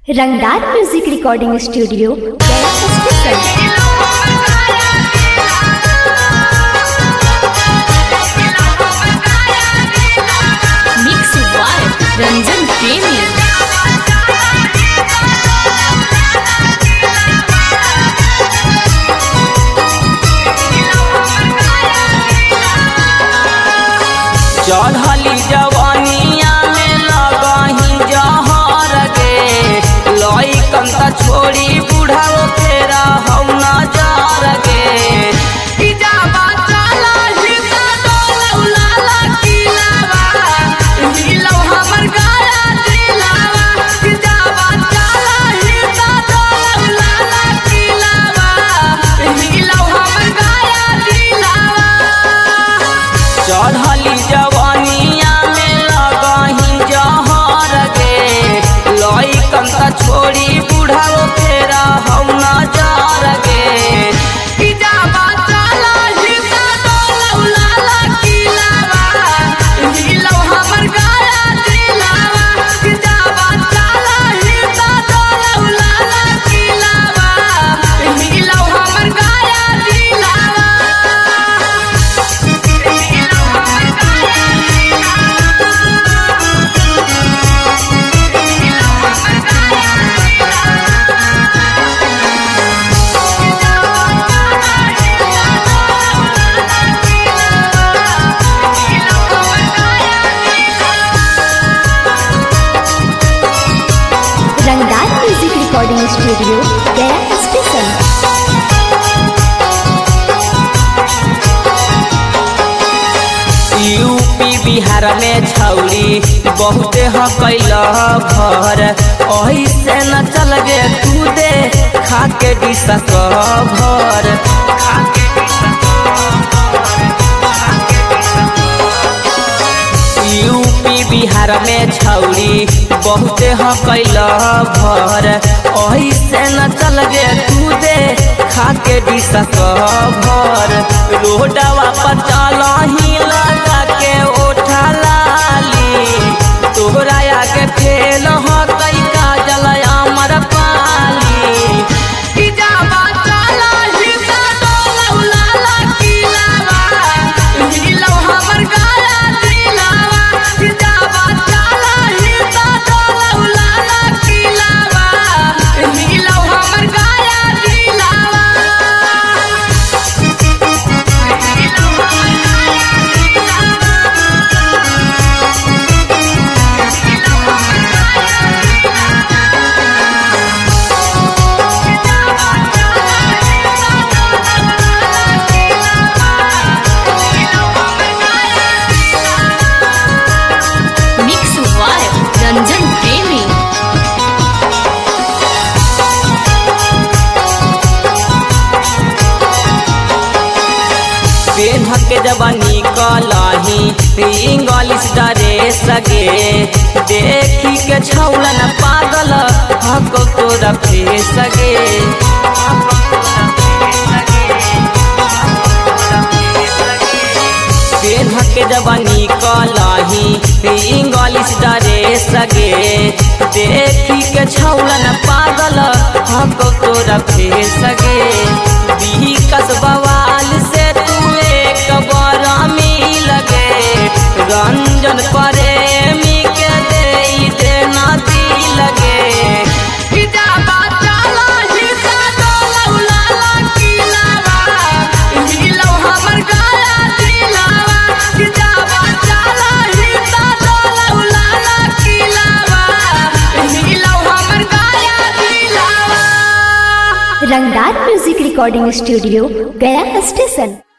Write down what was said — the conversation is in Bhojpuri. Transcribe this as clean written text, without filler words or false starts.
रंगदार music recording studio mix by Ranjan Premi. चढ़ली जवानिया में लगही जहर गे लइकन त छोड़ी बुढ़ाओ फेरा हम नजर गे चढ़ली जवानिया में लगही जहर गे लइकन त छोड़ी बुढ़ाओ फेरा हम नजर गे Rangdar music recording studio Gaya station. UP Bihar में छौरी बहुते हकैल घर ऐसे न चल गे तू दे खाके डिसक भर यूपी बिहार में छौरी बहुते हकैल घर ऐसे न चल गे तू दे खाके डिसक भर रोडवा पर चलही लगा के ओठा लाली तोहरा आगे फेल हकै काजल अमर पाली मिक्स बाय रंजन प्रेमी। पेन्ह के जब निकलही इंग्लिश ड्रेस गे देखी के छौलन पागल हक तोरा फेस गे पेन्ह के जब निकलही इंग्लिश ड्रेस गे देखी के छौलन पागल हक तोरा फेस गे बिकस बवाल से तू एक बार मिल गे रंजन प्रेमी के दे ना दिल गे Rangdar music recording studio Gaya station.